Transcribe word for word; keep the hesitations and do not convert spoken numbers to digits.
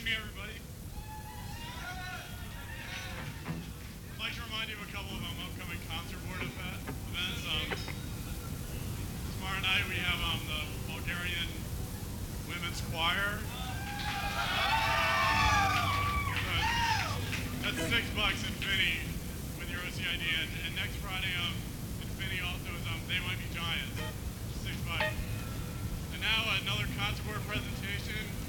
evening, everybody. I'd like to remind you of a couple of um, upcoming concert board events. Um, tomorrow night we have um, the Bulgarian Women's Choir. That's six bucks Infinity with your O C I D. And, and next Friday, um, Infinity also is um, They Might Be Giants. Six bucks. And now another concert board presentation.